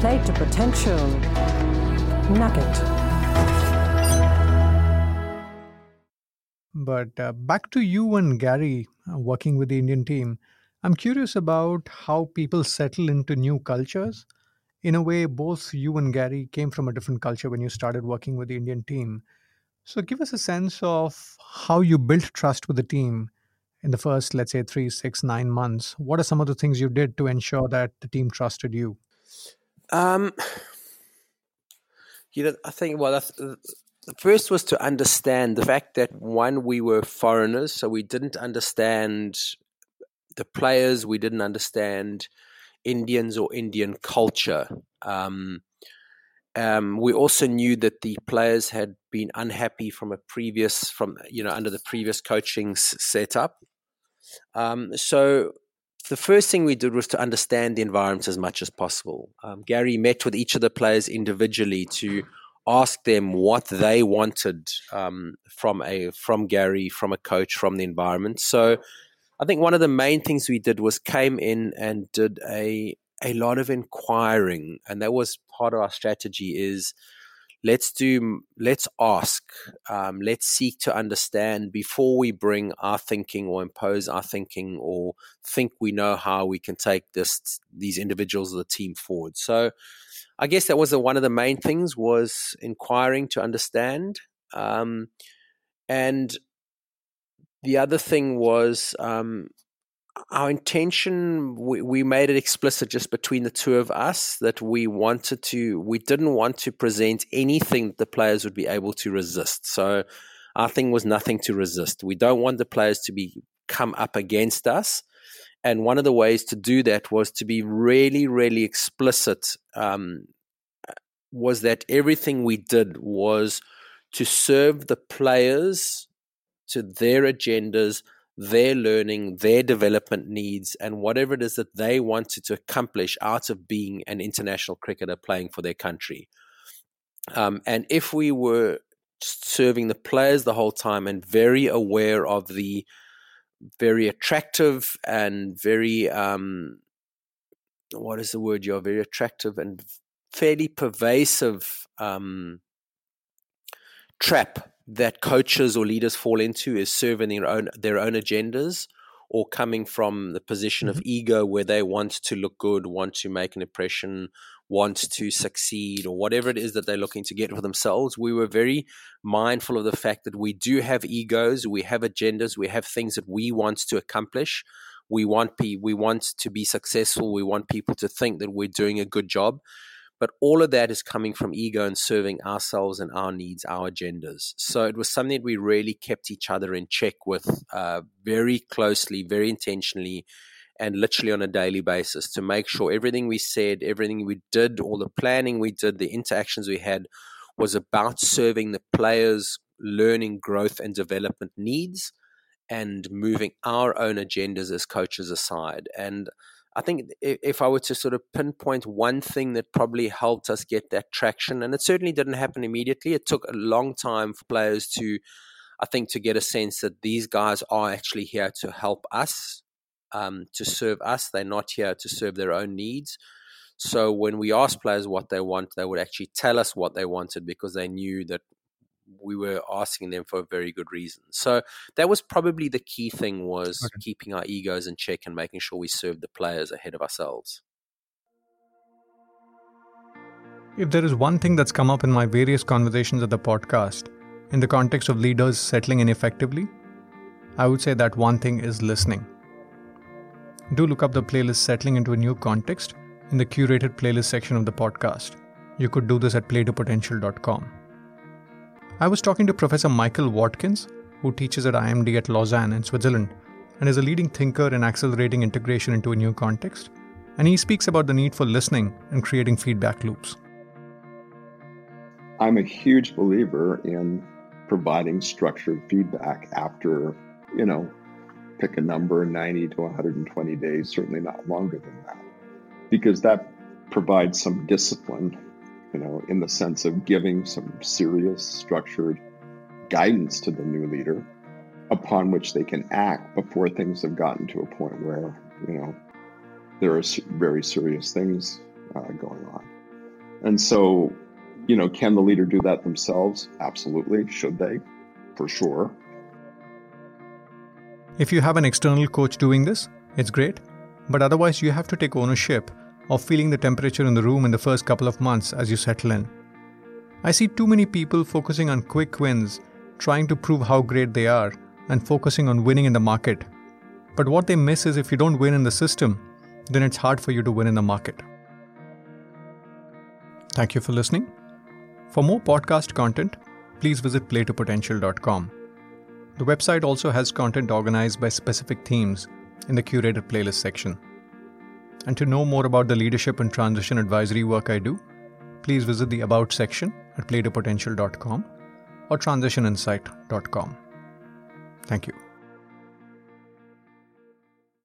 Play to Potential Nugget. But back to you and Gary working with the Indian team. I'm curious about how people settle into new cultures. In a way, both you and Gary came from a different culture when you started working with the Indian team. So give us a sense of how you built trust with the team in the first, let's say, 3, 6, 9 months. What are some of the things you did to ensure that the team trusted you? Um, I think, the first was to understand the fact that, one, we were foreigners, so we didn't understand the players, we didn't understand Indians or Indian culture. We also knew that the players had been unhappy under the previous coaching setup. So the first thing we did was to understand the environment as much as possible. Gary met with each of the players individually to ask them what they wanted from Gary, from a coach, from the environment. So I think one of the main things we did was came in and did a lot of inquiring, and that was part of our strategy. Is let's ask, let's seek to understand before we bring our thinking or impose our thinking or think we know how we can take these individuals of the team forward. So I guess that was one of the main things, was inquiring to understand. And the other thing was our intention, we made it explicit just between the two of us that we didn't want to present anything that the players would be able to resist. So our thing was nothing to resist. We don't want the players to come up against us. And one of the ways to do that was to be really, really explicit, was that everything we did was to serve the players to their agendas, their learning, their development needs, and whatever it is that they wanted to accomplish out of being an international cricketer playing for their country. And if we were serving the players the whole time and very aware of the very attractive and very, very attractive and fairly pervasive trap that coaches or leaders fall into, is serving their own agendas, or coming from the position of ego where they want to look good, want to make an impression, want to succeed, or whatever it is that they're looking to get for themselves. We were very mindful of the fact that we do have egos, we have agendas, we have things that we want to accomplish. We want to be successful. We want people to think that we're doing a good job. But all of that is coming from ego and serving ourselves and our needs, our agendas. So it was something that we really kept each other in check with, very closely, very intentionally, and literally on a daily basis, to make sure everything we said, everything we did, all the planning we did, the interactions we had, was about serving the players' learning, growth, and development needs, and moving our own agendas as coaches aside. And I think if I were to sort of pinpoint one thing that probably helped us get that traction, and it certainly didn't happen immediately, it took a long time for players to get a sense that these guys are actually here to help us, to serve us. They're not here to serve their own needs. So when we asked players what they want, they would actually tell us what they wanted, because they knew that we were asking them for a very good reason. So that was probably the key thing, was keeping our egos in check and making sure we served the players ahead of ourselves. If there is one thing that's come up in my various conversations at the podcast, in the context of leaders settling in effectively, I would say that one thing is listening. Do look up the playlist Settling into a New Context in the curated playlist section of the podcast. You could do this at playtopotential.com. I was talking to Professor Michael Watkins, who teaches at IMD at Lausanne in Switzerland and is a leading thinker in accelerating integration into a new context. And he speaks about the need for listening and creating feedback loops. I'm a huge believer in providing structured feedback after, pick a number, 90 to 120 days, certainly not longer than that, because that provides some discipline, in the sense of giving some serious structured guidance to the new leader upon which they can act before things have gotten to a point where, there are very serious things going on. And so, can the leader do that themselves? Absolutely. Should they? For sure. If you have an external coach doing this, it's great. But otherwise, you have to take ownership of feeling the temperature in the room in the first couple of months as you settle in. I see too many people focusing on quick wins, trying to prove how great they are, and focusing on winning in the market. But what they miss is if you don't win in the system, then it's hard for you to win in the market. Thank you for listening. For more podcast content, please visit playtopotential.com. The website also has content organized by specific themes in the curated playlist section. And to know more about the leadership and transition advisory work I do, please visit the About section at playtopotential.com or transitioninsight.com. Thank you.